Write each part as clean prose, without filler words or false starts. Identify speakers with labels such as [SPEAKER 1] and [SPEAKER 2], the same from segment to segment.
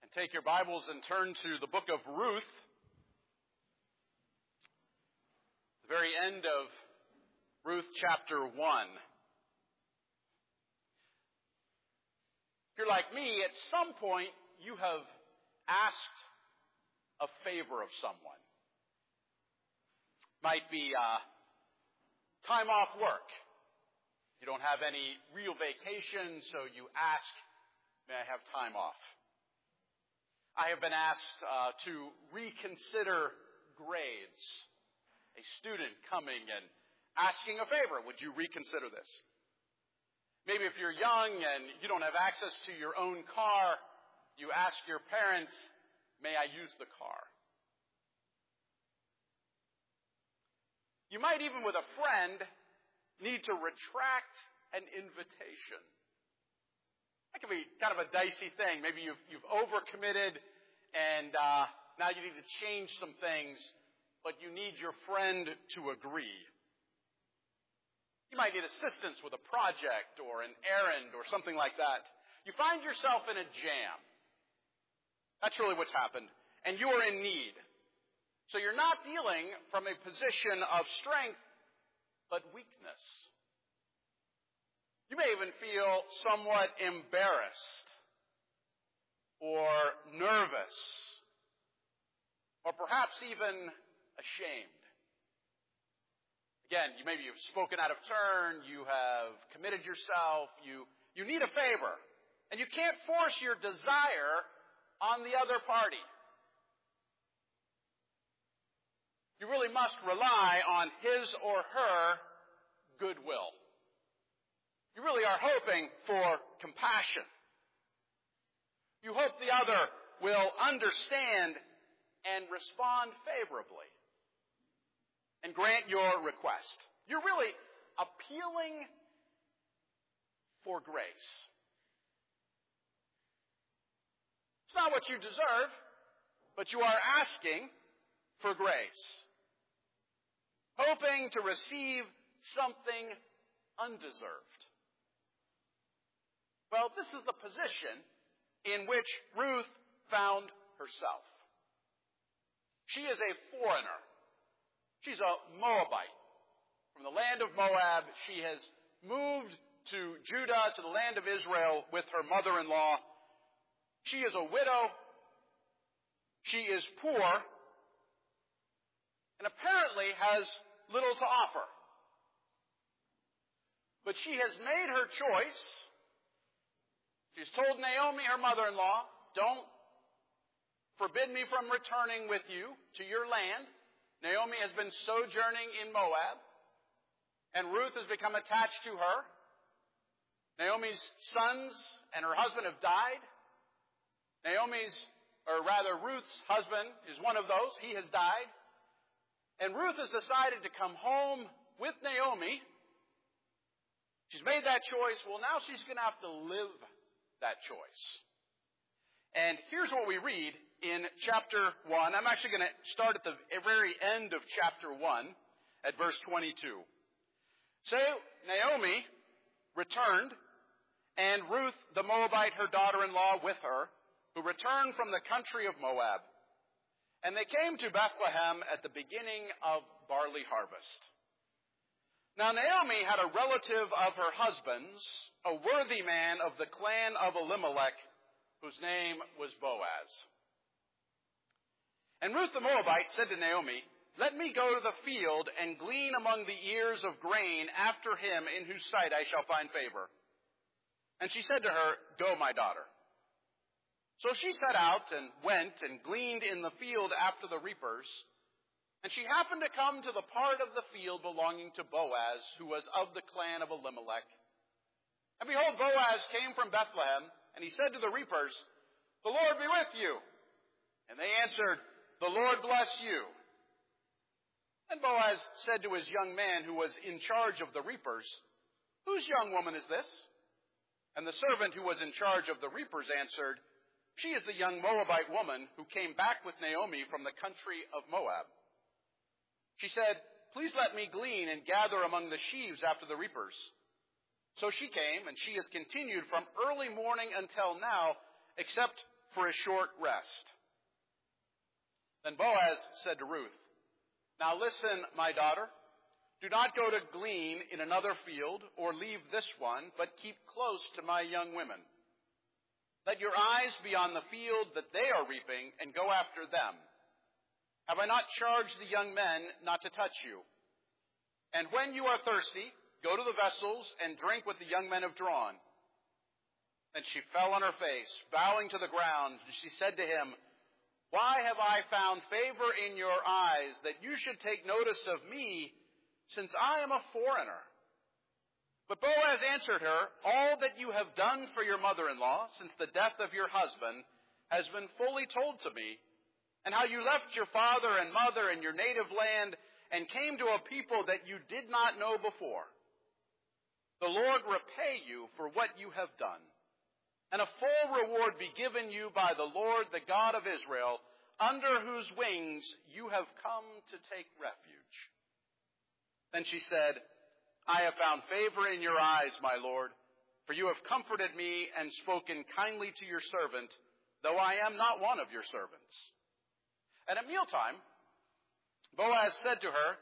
[SPEAKER 1] Take your Bibles and turn to the book of Ruth, the very end of Ruth chapter 1. If you're like me, at some point you have asked a favor of someone. Might be time off work. You don't have any real vacation, so you ask, may I have time off? I have been asked to reconsider grades. A student coming and asking a favor, would you reconsider this? Maybe if you're young and you don't have access to your own car, you ask your parents, may I use the car? You might even with a friend need to retract an invitation. That can be kind of a dicey thing. Maybe you've overcommitted and now you need to change some things, but you need your friend to agree. You might need assistance with a project or an errand or something like that. You find yourself in a jam. That's really what's happened. And you are in need. So you're not dealing from a position of strength, but weakness. You may even feel somewhat embarrassed or nervous or perhaps even ashamed. Again, maybe you've spoken out of turn, you have committed yourself, you need a favor, and you can't force your desire on the other party. You really must rely on his or her goodwill. You really are hoping for compassion. You hope the other will understand and respond favorably and grant your request. You're really appealing for grace. It's not what you deserve, but you are asking for grace, hoping to receive something undeserved. Well, this is the position in which Ruth found herself. She is a foreigner. She's a Moabite. From the land of Moab, she has moved to Judah, to the land of Israel, with her mother-in-law. She is a widow. She is poor. And apparently has little to offer. But she has made her choice. She's told Naomi, her mother-in-law, don't forbid me from returning with you to your land. Naomi has been sojourning in Moab, and Ruth has become attached to her. Naomi's sons and her husband have died. Ruth's husband is one of those. He has died. And Ruth has decided to come home with Naomi. She's made that choice. Well, now she's going to have to live that choice. And here's what we read in chapter 1. I'm actually going to start at the very end of chapter 1 at verse 22. So Naomi returned, and Ruth the Moabite, her daughter-in-law, with her, who returned from the country of Moab. And they came to Bethlehem at the beginning of barley harvest. Now Naomi had a relative of her husband's, a worthy man of the clan of Elimelech, whose name was Boaz. And Ruth the Moabite said to Naomi, let me go to the field and glean among the ears of grain after him in whose sight I shall find favor. And she said to her, go, my daughter. So she set out and went and gleaned in the field after the reapers. And she happened to come to the part of the field belonging to Boaz, who was of the clan of Elimelech. And behold, Boaz came from Bethlehem, and he said to the reapers, the Lord be with you. And they answered, the Lord bless you. And Boaz said to his young man who was in charge of the reapers, whose young woman is this? And the servant who was in charge of the reapers answered, she is the young Moabite woman who came back with Naomi from the country of Moab. She said, please let me glean and gather among the sheaves after the reapers. So she came, and she has continued from early morning until now, except for a short rest." Then Boaz said to Ruth, "Now listen, my daughter. Do not go to glean in another field or leave this one, but keep close to my young women. Let your eyes be on the field that they are reaping and go after them. Have I not charged the young men not to touch you? And when you are thirsty, go to the vessels and drink what the young men have drawn." Then she fell on her face, bowing to the ground, and she said to him, "Why have I found favor in your eyes that you should take notice of me, since I am a foreigner?" But Boaz answered her, "All that you have done for your mother-in-law since the death of your husband has been fully told to me, and how you left your father and mother and your native land and came to a people that you did not know before. The Lord repay you for what you have done, and a full reward be given you by the Lord, the God of Israel, under whose wings you have come to take refuge." Then she said, "I have found favor in your eyes, my Lord, for you have comforted me and spoken kindly to your servant, though I am not one of your servants." And at mealtime, Boaz said to her,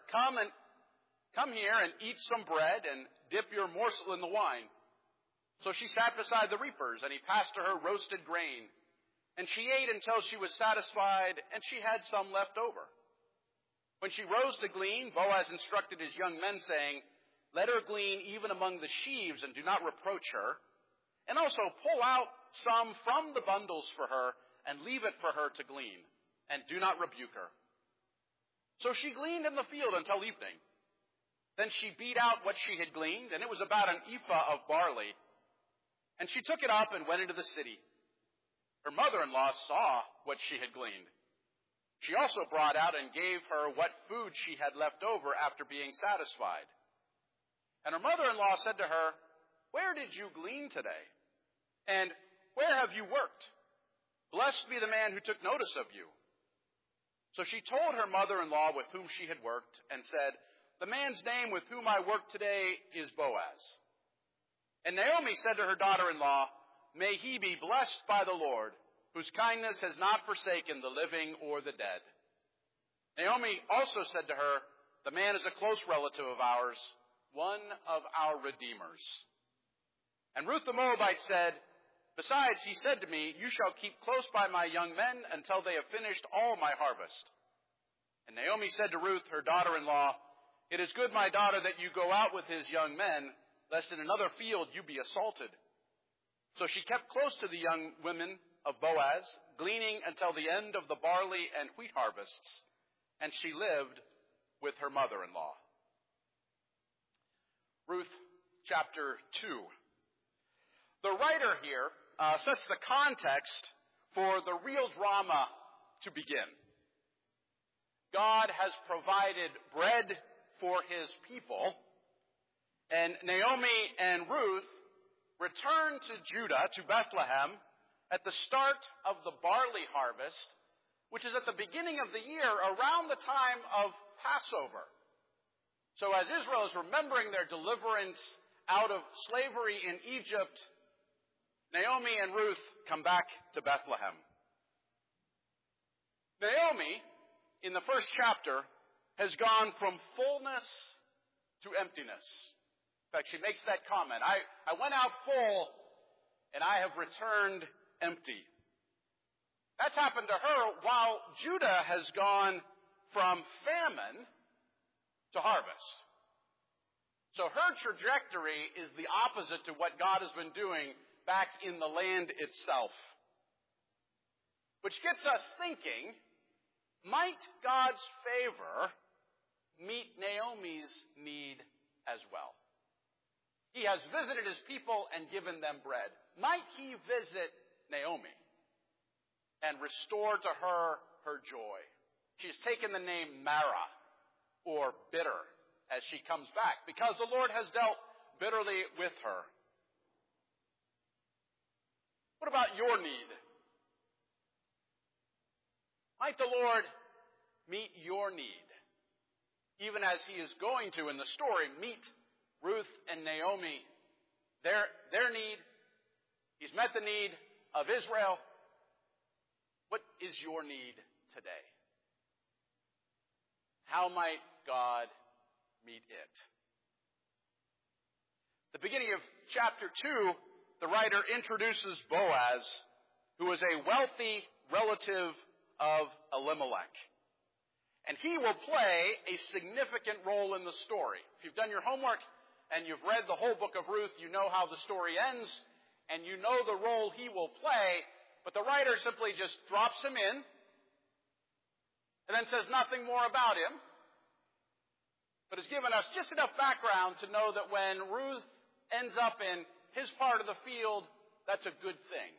[SPEAKER 1] Come here and eat some bread and dip your morsel in the wine." So she sat beside the reapers, and he passed to her roasted grain. And she ate until she was satisfied, and she had some left over. When she rose to glean, Boaz instructed his young men, saying, "Let her glean even among the sheaves, and do not reproach her. And also pull out some from the bundles for her, and leave it for her to glean, and do not rebuke her." So she gleaned in the field until evening. Then she beat out what she had gleaned, and it was about an ephah of barley. And she took it up and went into the city. Her mother-in-law saw what she had gleaned. She also brought out and gave her what food she had left over after being satisfied. And her mother-in-law said to her, "Where did you glean today? And where have you worked? Blessed be the man who took notice of you." So she told her mother-in-law with whom she had worked, and said, "The man's name with whom I work today is Boaz." And Naomi said to her daughter-in-law, "May he be blessed by the Lord, whose kindness has not forsaken the living or the dead." Naomi also said to her, "The man is a close relative of ours, one of our redeemers." And Ruth the Moabite said, "Besides, he said to me, 'You shall keep close by my young men until they have finished all my harvest.' And Naomi said to Ruth, her daughter-in-law, 'It is good, my daughter, that you go out with his young men, lest in another field you be assaulted.' So she kept close to the young women of Boaz, gleaning until the end of the barley and wheat harvests, and she lived with her mother-in-law." Ruth chapter 2. The writer here sets the context for the real drama to begin. God has provided bread for his people, and Naomi and Ruth return to Judah, to Bethlehem, at the start of the barley harvest, which is at the beginning of the year, around the time of Passover. So as Israel is remembering their deliverance out of slavery in Egypt, Naomi and Ruth come back to Bethlehem. Naomi, in the first chapter, has gone from fullness to emptiness. In fact, she makes that comment. I went out full, and I have returned empty. That's happened to her while Judah has gone from famine to harvest. So her trajectory is the opposite to what God has been doing back in the land itself. Which gets us thinking, might God's favor meet Naomi's need as well? He has visited his people and given them bread. Might he visit Naomi and restore to her her joy? She's taken the name Mara, or bitter, as she comes back, because the Lord has dealt bitterly with her. What about your need? Might the Lord meet your need, even as he is going to, in the story, meet Ruth and Naomi, their need. He's met the need of Israel. is your need today? How might God meet it? At the beginning of chapter 2, the writer introduces Boaz, who is a wealthy relative of Elimelech. And he will play a significant role in the story. If you've done your homework and you've read the whole book of Ruth, you know how the story ends, and you know the role he will play, but the writer simply just drops him in and then says nothing more about him, but has given us just enough background to know that when Ruth ends up in his part of the field, that's a good thing.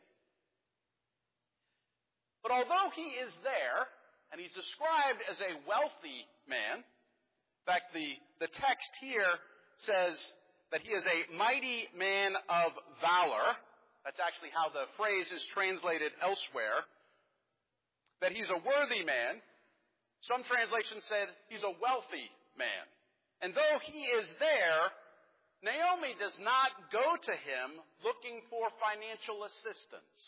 [SPEAKER 1] But although he is there, and he's described as a wealthy man, in fact, the text here says that he is a mighty man of valor. That's actually how the phrase is translated elsewhere. That he's a worthy man. Some translations said he's a wealthy man. And though he is there, Naomi does not go to him looking for financial assistance.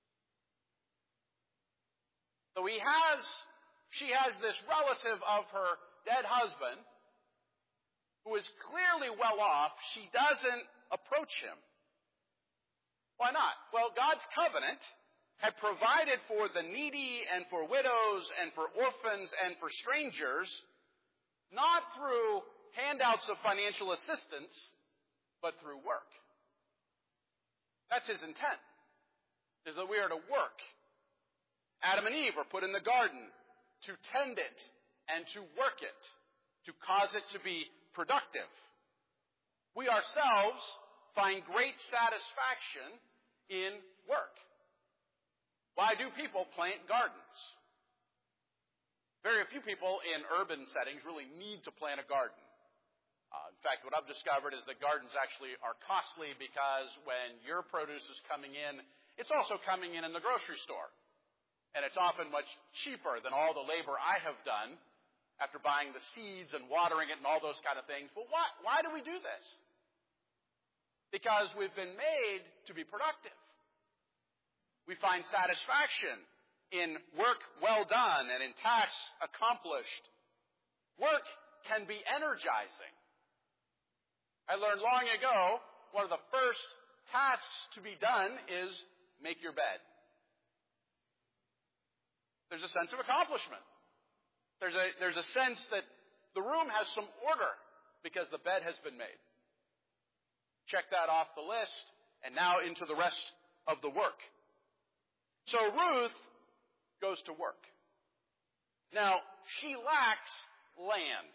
[SPEAKER 1] So she has this relative of her dead husband who is clearly well off. She doesn't approach him. Why not? Well, God's covenant had provided for the needy and for widows and for orphans and for strangers, not through handouts of financial assistance, but through work. That's his intent, is that we are to work. Adam and Eve were put in the garden to tend it and to work it, to cause it to be productive. We ourselves find great satisfaction in work. Why do people plant gardens? Very few people in urban settings really need to plant a garden. In fact, what I've discovered is that gardens actually are costly because when your produce is coming in, it's also coming in the grocery store. And it's often much cheaper than all the labor I have done after buying the seeds and watering it and all those kind of things. Well, why do we do this? Because we've been made to be productive. We find satisfaction in work well done and in tasks accomplished. Work can be energizing. I learned long ago, one of the first tasks to be done is make your bed. There's a sense of accomplishment. There's a sense that the room has some order because the bed has been made. Check that off the list, and now into the rest of the work. So Ruth goes to work. Now, she lacks land.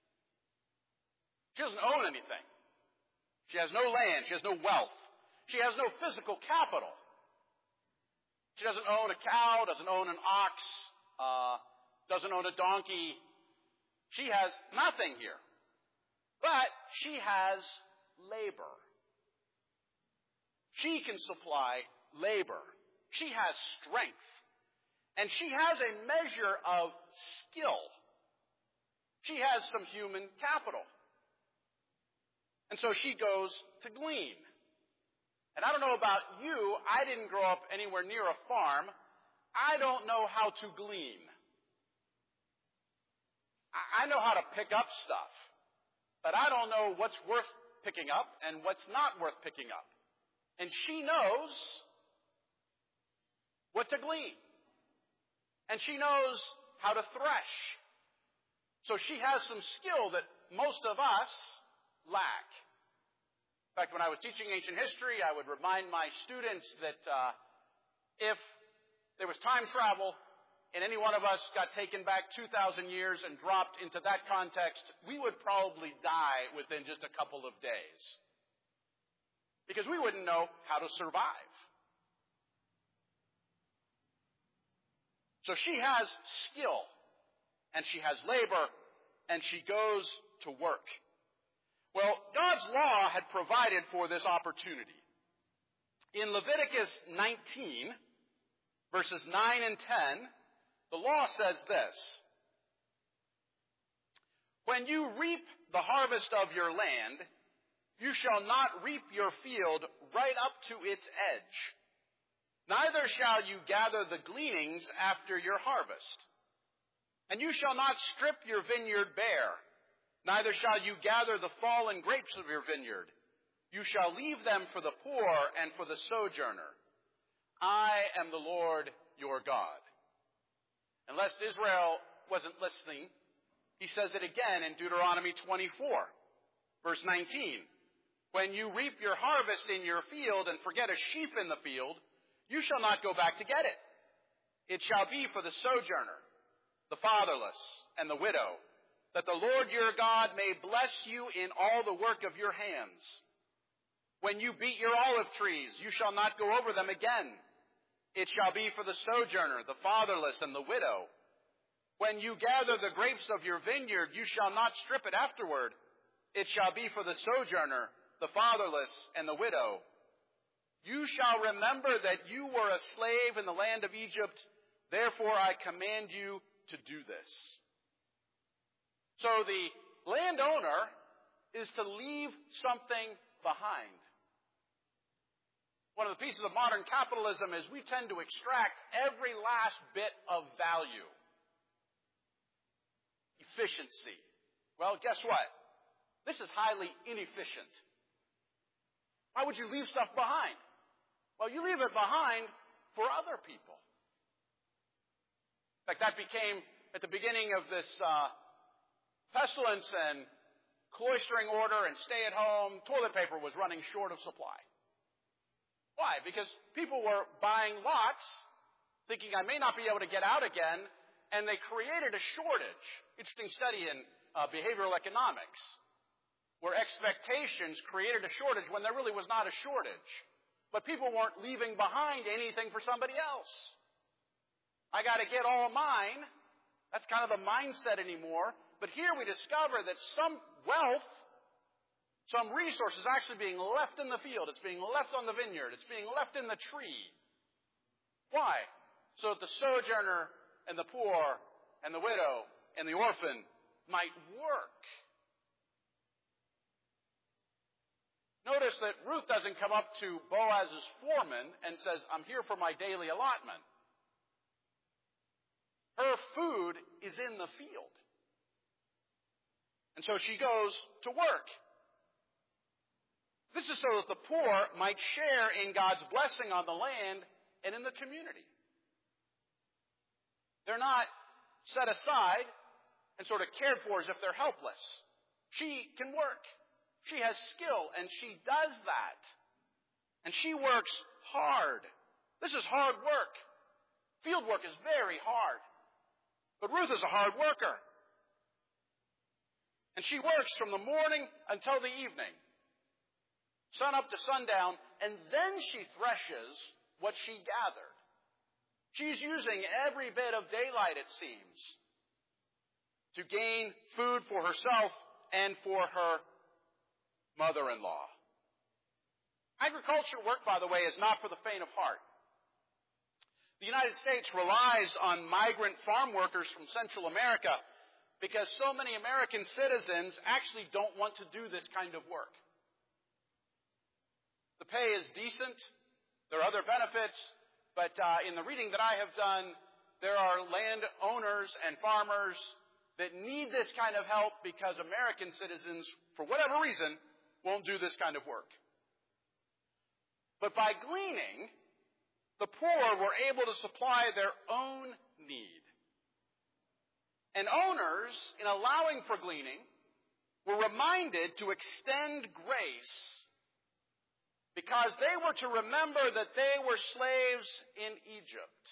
[SPEAKER 1] She doesn't own anything. She has no land. She has no wealth. She has no physical capital. She doesn't own a cow, doesn't own an ox, doesn't own a donkey. She has nothing here. But she has labor. She can supply labor. She has strength. And she has a measure of skill. She has some human capital. And so she goes to glean. And I don't know about you, I didn't grow up anywhere near a farm. I don't know how to glean. I know how to pick up stuff, but I don't know what's worth picking up and what's not worth picking up. And she knows what to glean. And she knows how to thresh. So she has some skill that most of us lack. In fact, when I was teaching ancient history, I would remind my students that if there was time travel and any one of us got taken back 2,000 years and dropped into that context, we would probably die within just a couple of days. Because we wouldn't know how to survive. So she has skill, and she has labor, and she goes to work. Well, God's law had provided for this opportunity. In Leviticus 19, verses 9 and 10, the law says this: "When you reap the harvest of your land, you shall not reap your field right up to its edge. Neither shall you gather the gleanings after your harvest. And you shall not strip your vineyard bare, neither shall you gather the fallen grapes of your vineyard. You shall leave them for the poor and for the sojourner. I am the Lord your God. And lest Israel wasn't listening, he says it again in Deuteronomy 24, verse 19. When you reap your harvest in your field and forget a sheaf in the field, you shall not go back to get it. It shall be for the sojourner, the fatherless, and the widow, that the Lord your God may bless you in all the work of your hands. When you beat your olive trees, you shall not go over them again. It shall be for the sojourner, the fatherless, and the widow. When you gather the grapes of your vineyard, you shall not strip it afterward. It shall be for the sojourner, the fatherless, and the widow. You shall remember that you were a slave in the land of Egypt. Therefore I command you to do this. So the landowner is to leave something behind. One of the pieces of modern capitalism is we tend to extract every last bit of value. Efficiency. Well, guess what? This is highly inefficient. Why would you leave stuff behind? Well, you leave it behind for other people. In fact, that became, at the beginning of this pestilence and cloistering order and stay-at-home, toilet paper was running short of supply. Why? Because people were buying lots, thinking I may not be able to get out again, and they created a shortage. Interesting study in behavioral economics, where expectations created a shortage when there really was not a shortage. But people weren't leaving behind anything for somebody else. I got to get all mine. That's kind of the mindset anymore. But here we discover that some wealth, some resource is actually being left in the field. It's being left on the vineyard. It's being left in the tree. Why? So that the sojourner and the poor and the widow and the orphan might work. Notice that Ruth doesn't come up to Boaz's foreman and says, I'm here for my daily allotment. Her food is in the field. And so she goes to work. This is so that the poor might share in God's blessing on the land and in the community. They're not set aside and sort of cared for as if they're helpless. She can work. She has skill, and she does that. And she works hard. This is hard work. Field work is very hard. But Ruth is a hard worker. And she works from the morning until the evening, sun up to sundown, and then she threshes what she gathered. She's using every bit of daylight, it seems, to gain food for herself and for her mother-in-law. Agriculture work, by the way, is not for the faint of heart. The United States relies on migrant farm workers from Central America because so many American citizens actually don't want to do this kind of work. The pay is decent. There are other benefits. But in the reading that I have done, there are landowners and farmers that need this kind of help because American citizens, for whatever reason, won't do this kind of work. But by gleaning, the poor were able to supply their own need. And owners, in allowing for gleaning, were reminded to extend grace because they were to remember that they were slaves in Egypt.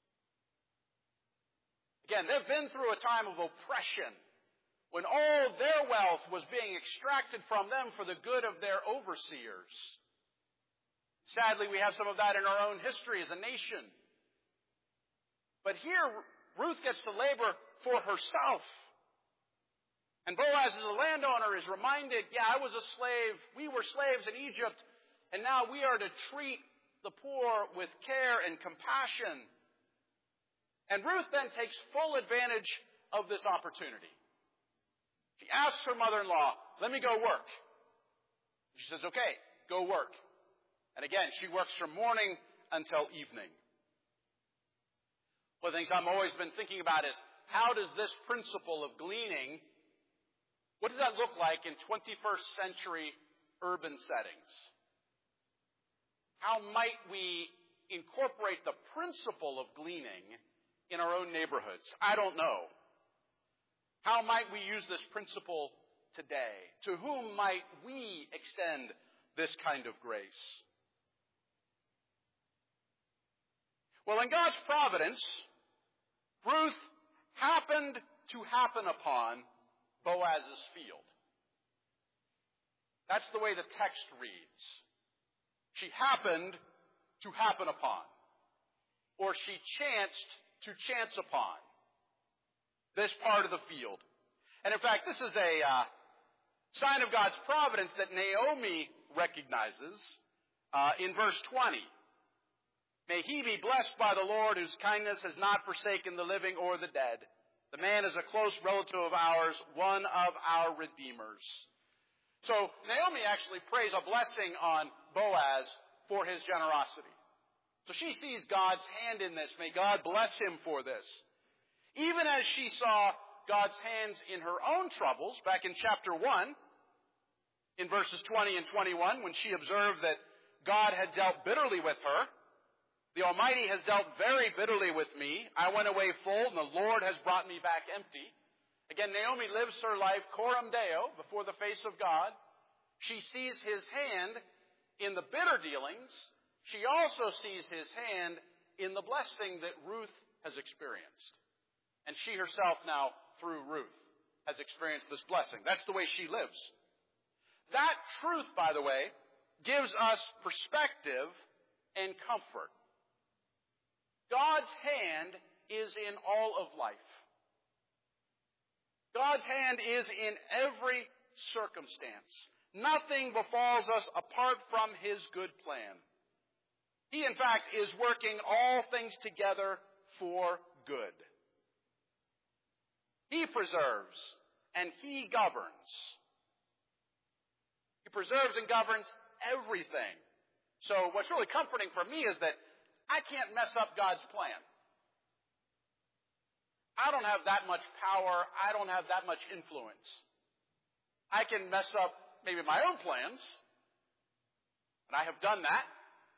[SPEAKER 1] Again, they've been through a time of oppression when all their wealth was being extracted from them for the good of their overseers. Sadly, we have some of that in our own history as a nation. But here, Ruth gets to labor for herself. And Boaz, as a landowner, is reminded, I was a slave. We were slaves in Egypt. And now we are to treat the poor with care and compassion. And Ruth then takes full advantage of this opportunity. She asks her mother-in-law, let me go work. She says, okay, go work. And again, she works from morning until evening. One of the things I've always been thinking about is, how does this principle of gleaning, what does that look like in 21st century urban settings? How might we incorporate the principle of gleaning in our own neighborhoods? I don't know. How might we use this principle today? To whom might we extend this kind of grace? Well, in God's providence, Ruth happened to happen upon Boaz's field. That's the way the text reads. She happened to happen upon, or she chanced to chance upon this part of the field. And in fact, this is a sign of God's providence that Naomi recognizes in verse 20. May he be blessed by the Lord, whose kindness has not forsaken the living or the dead. The man is a close relative of ours, one of our redeemers. So Naomi actually prays a blessing on Boaz for his generosity. So she sees God's hand in this. May God bless him for this. Even as she saw God's hands in her own troubles, back in chapter 1, in verses 20 and 21, when she observed that God had dealt bitterly with her, the Almighty has dealt very bitterly with me. I went away full, and the Lord has brought me back empty. Again, Naomi lives her life coram Deo, before the face of God. She sees his hand in the bitter dealings. She also sees his hand in the blessing that Ruth has experienced. And she herself now, through Ruth, has experienced this blessing. That's the way she lives. That truth, by the way, gives us perspective and comfort. God's hand is in all of life. God's hand is in every circumstance. Nothing befalls us apart from his good plan. He, in fact, is working all things together for good. He preserves and he governs. He preserves and governs everything. So what's really comforting for me is that I can't mess up God's plan. I don't have that much power. I don't have that much influence. I can mess up maybe my own plans, and I have done that.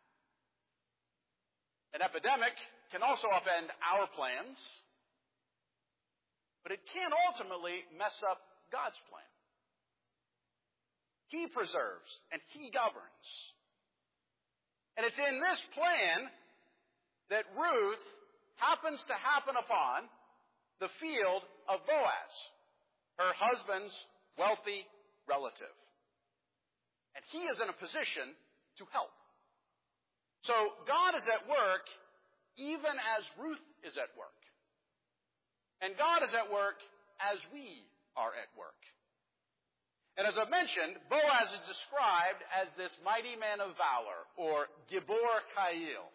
[SPEAKER 1] An epidemic can also upend our plans, but it can't ultimately mess up God's plan. He preserves and he governs. And it's in this plan that Ruth happens to happen upon the field of Boaz, her husband's wealthy relative. And he is in a position to help. So God is at work even as Ruth is at work. And God is at work as we are at work. And as I mentioned, Boaz is described as this mighty man of valor, or Gibor Chayil.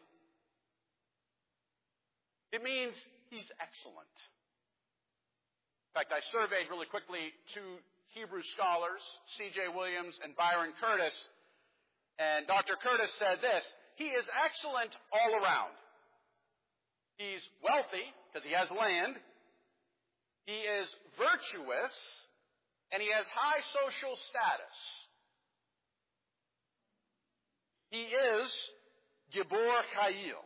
[SPEAKER 1] It means he's excellent. In fact, I surveyed really quickly two Hebrew scholars, C.J. Williams and Byron Curtis, and Dr. Curtis said this: he is excellent all around. He's wealthy, because he has land. He is virtuous, and he has high social status. He is Gibor Chayil.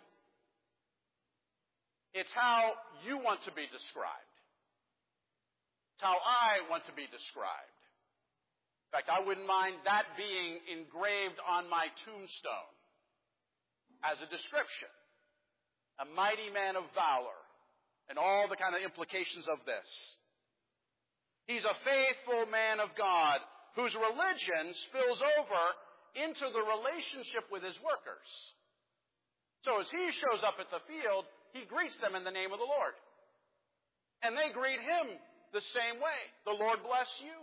[SPEAKER 1] It's how you want to be described. It's how I want to be described. In fact, I wouldn't mind that being engraved on my tombstone as a description. A mighty man of valor, and all the kind of implications of this. He's a faithful man of God whose religion spills over into the relationship with his workers. So as he shows up at the field, he greets them in the name of the Lord. And they greet him the same way. The Lord bless you.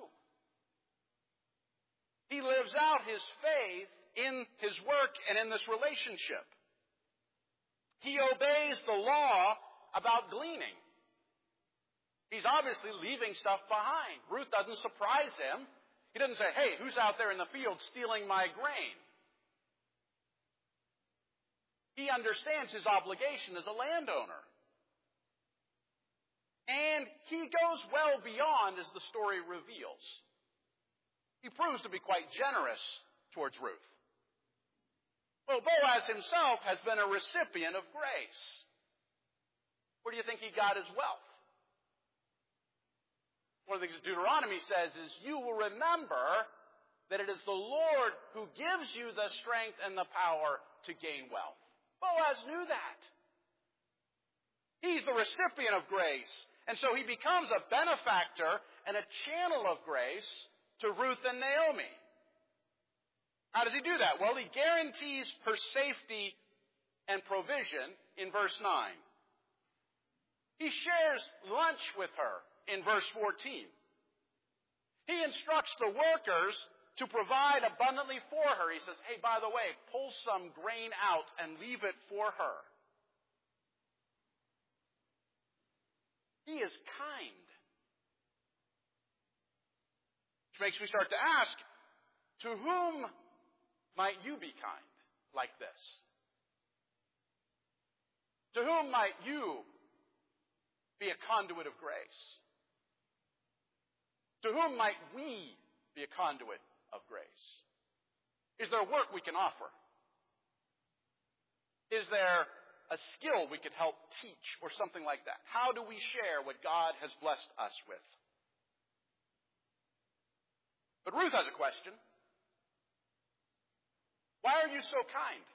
[SPEAKER 1] He lives out his faith in his work and in this relationship. He obeys the law about gleaning. He's obviously leaving stuff behind. Ruth doesn't surprise him. He doesn't say, hey, who's out there in the field stealing my grain? He understands his obligation as a landowner. And he goes well beyond, as the story reveals. He proves to be quite generous towards Ruth. Well, Boaz himself has been a recipient of grace. Where do you think he got his wealth? One of the things that Deuteronomy says is, you will remember that it is the Lord who gives you the strength and the power to gain wealth. Boaz knew that. He's the recipient of grace. And so he becomes a benefactor and a channel of grace to Ruth and Naomi. How does he do that? Well, he guarantees her safety and provision in verse 9. He shares lunch with her in verse 14. He instructs the workers to provide abundantly for her. He says, hey, by the way, pull some grain out and leave it for her. He is kind. Which makes me start to ask, to whom might you be kind like this? To whom might you be a conduit of grace? To whom might we be a conduit of grace? Is there work we can offer? Is there a skill we could help teach or something like that? How do we share what God has blessed us with? But Ruth has a question. Why are you so kind?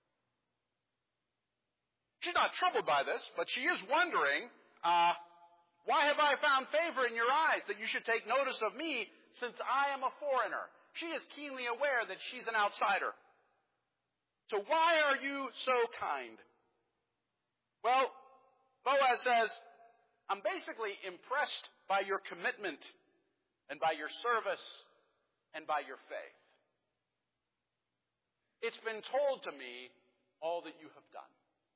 [SPEAKER 1] She's not troubled by this, but she is wondering, why have I found favor in your eyes that you should take notice of me since I am a foreigner? She is keenly aware that she's an outsider. So why are you so kind? Well, Boaz says, I'm basically impressed by your commitment and by your service and by your faith. It's been told to me all that you have done.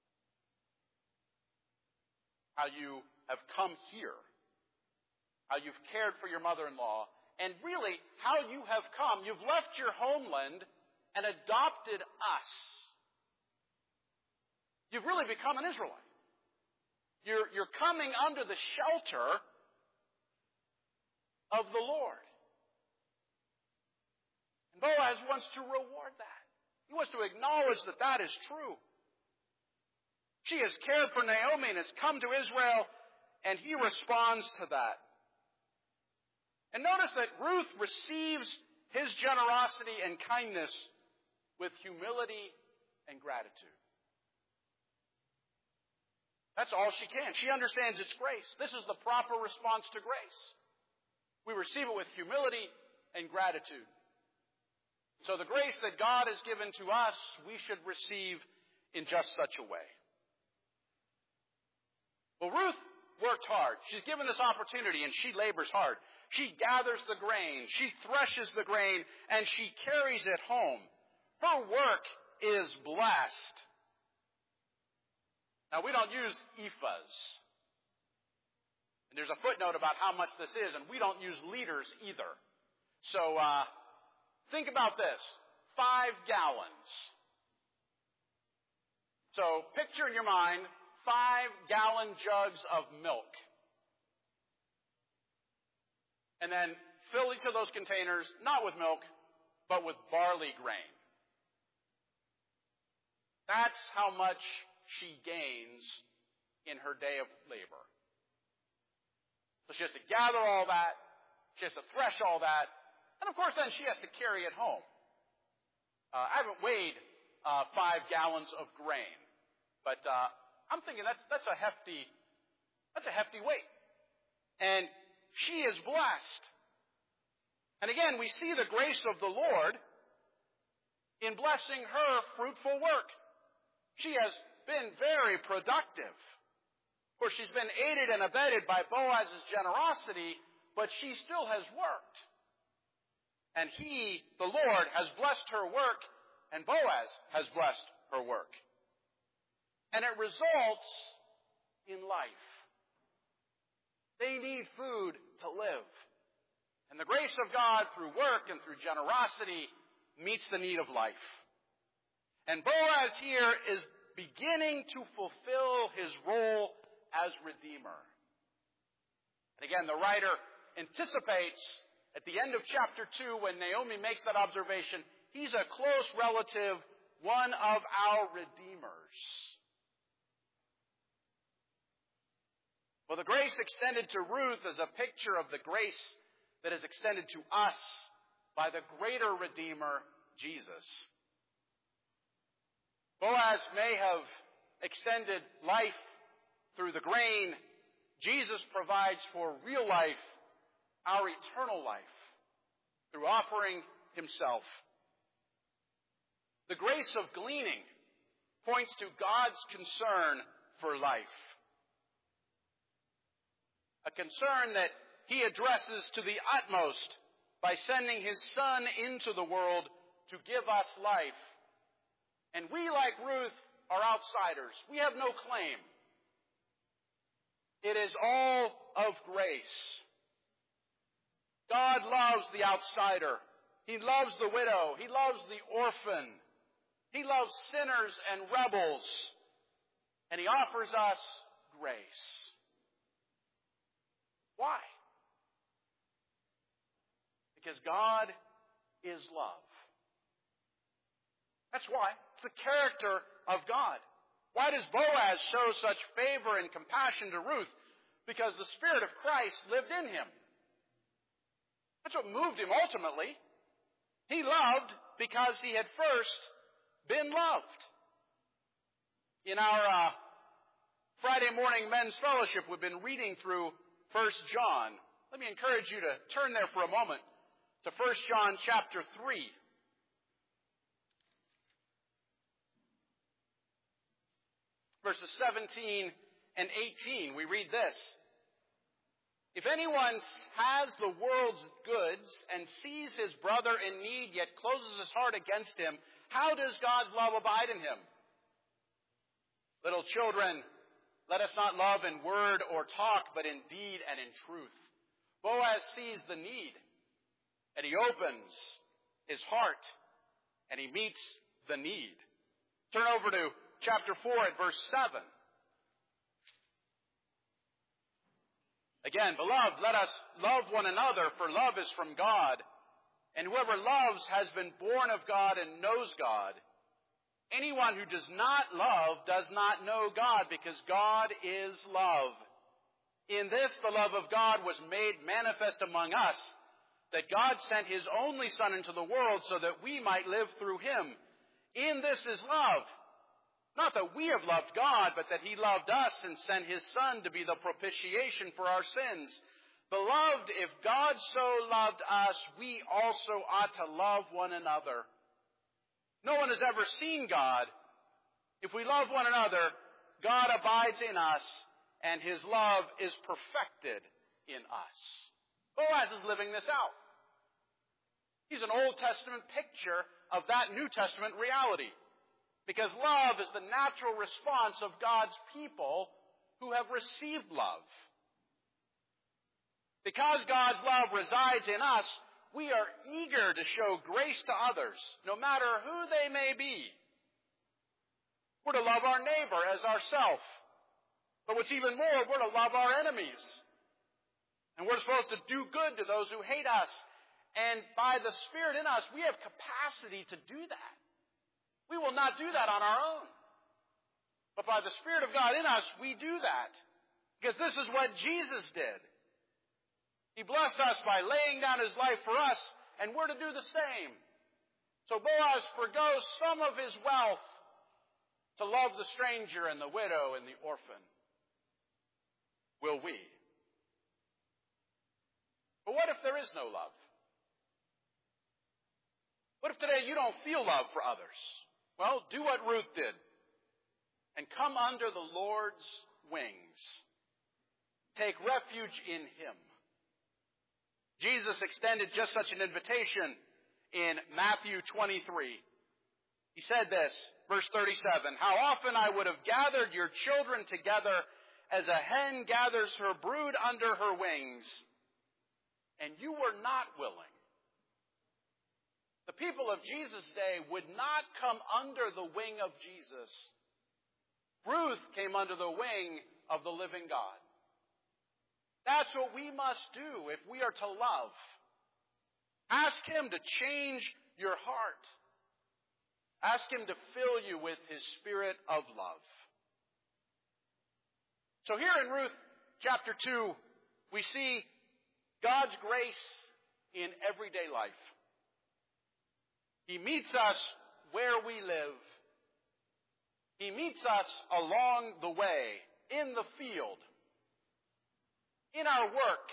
[SPEAKER 1] How you have come here. How you've cared for your mother-in-law. And really, how you have come. You've left your homeland and adopted us. You've really become an Israelite. You're coming under the shelter of the Lord. And Boaz wants to reward that. He wants to acknowledge that that is true. She has cared for Naomi and has come to Israel, and he responds to that. And notice that Ruth receives his generosity and kindness with humility and gratitude. That's all she can. She understands it's grace. This is the proper response to grace. We receive it with humility and gratitude. So the grace that God has given to us, we should receive in just such a way. Well, Ruth worked hard. She's given this opportunity, and she labors hard. She gathers the grain, she threshes the grain, and she carries it home. Her work is blessed. Now, we don't use ephahs. And there's a footnote about how much this is, and we don't use liters either. So, think about this. 5 gallons. So, picture in your mind 5-gallon jugs of milk. And then fill each of those containers, not with milk, but with barley grain. That's how much she gains in her day of labor. So she has to gather all that. She has to thresh all that. And of course, then she has to carry it home. I haven't weighed 5 gallons of grain. But I'm thinking that's a hefty weight. And she is blessed. And again, we see the grace of the Lord in blessing her fruitful work. She has been very productive. Of course, she's been aided and abetted by Boaz's generosity, but she still has worked. And he, the Lord, has blessed her work, and Boaz has blessed her work. And it results in life. They need food to live. And the grace of God through work and through generosity meets the need of life. And Boaz here is beginning to fulfill his role as Redeemer. And again, the writer anticipates at the end of chapter 2, when Naomi makes that observation, he's a close relative, one of our Redeemers. Well, the grace extended to Ruth is a picture of the grace that is extended to us by the greater Redeemer, Jesus. Boaz may have extended life through the grain. Jesus provides for real life, our eternal life, through offering himself. The grace of gleaning points to God's concern for life. A concern that he addresses to the utmost by sending his Son into the world to give us life. And we, like Ruth, are outsiders. We have no claim. It is all of grace. God loves the outsider. He loves the widow. He loves the orphan. He loves sinners and rebels. And he offers us grace. Why? Because God is love. That's why. It's the character of God. Why does Boaz show such favor and compassion to Ruth? Because the Spirit of Christ lived in him. That's what moved him ultimately. He loved because he had first been loved. In our Friday morning men's fellowship, we've been reading through 1 John. Let me encourage you to turn there for a moment to 1 John chapter 3. Verses 17 and 18, we read this. If anyone has the world's goods and sees his brother in need, yet closes his heart against him, how does God's love abide in him? Little children, let us not love in word or talk, but in deed and in truth. Boaz sees the need, and he opens his heart, and he meets the need. Turn over to chapter 4 at verse 7. Again, beloved, let us love one another, for love is from God. And whoever loves has been born of God and knows God. Anyone who does not love does not know God, because God is love. In this, the love of God was made manifest among us, that God sent his only Son into the world so that we might live through him. In this is love. Not that we have loved God, but that he loved us and sent his Son to be the propitiation for our sins. Beloved, if God so loved us, we also ought to love one another. No one has ever seen God. If we love one another, God abides in us, and his love is perfected in us. Boaz is living this out. He's an Old Testament picture of that New Testament reality. Because love is the natural response of God's people who have received love. Because God's love resides in us, we are eager to show grace to others, no matter who they may be. We're to love our neighbor as ourselves. But what's even more, we're to love our enemies. And we're supposed to do good to those who hate us. And by the Spirit in us, we have capacity to do that. We will not do that on our own. But by the Spirit of God in us, we do that. Because this is what Jesus did. He blessed us by laying down his life for us, and we're to do the same. So Boaz forgoes some of his wealth to love the stranger and the widow and the orphan. Will we? But what if there is no love? What if today you don't feel love for others? Well, do what Ruth did and come under the Lord's wings. Take refuge in him. Jesus extended just such an invitation in Matthew 23. He said this, verse 37, how often I would have gathered your children together as a hen gathers her brood under her wings, and you were not willing. The people of Jesus' day would not come under the wing of Jesus Ruth came under the wing of the living God. That's what we must do if we are to love. Ask Him to change your heart. Ask Him to fill you with His Spirit of love. So here in Ruth chapter 2, we see God's grace in everyday life. He meets us where we live. He meets us along the way, in the field, in our work,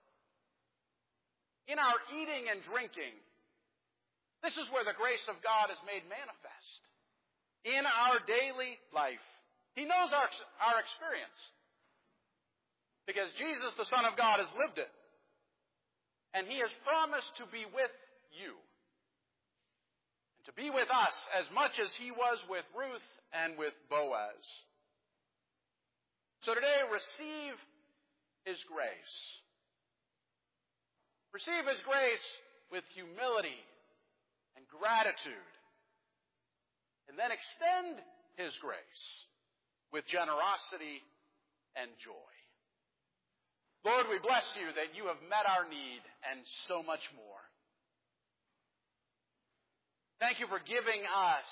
[SPEAKER 1] in our eating and drinking. This is where the grace of God is made manifest. In our daily life. He knows our experience. Because Jesus, the Son of God, has lived it. And He has promised to be with you. And to be with us as much as He was with Ruth and with Boaz. So today, receive His grace. Receive His grace with humility and gratitude. And then extend His grace with generosity and joy. Lord, we bless you that you have met our need and so much more. Thank you for giving us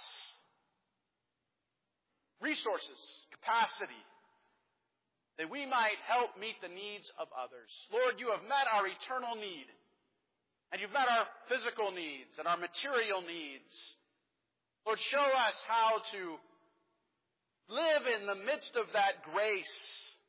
[SPEAKER 1] resources, capacity, that we might help meet the needs of others. Lord, you have met our eternal need, and you've met our physical needs and our material needs. Lord, show us how to live in the midst of that grace.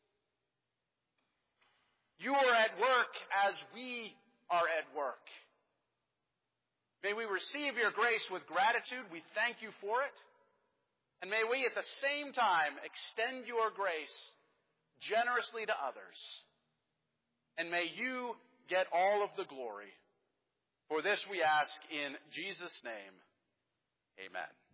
[SPEAKER 1] You are at work as we are at work. May we receive your grace with gratitude. We thank you for it. And may we at the same time extend your grace generously to others. And may you get all of the glory. For this we ask in Jesus' name. Amen.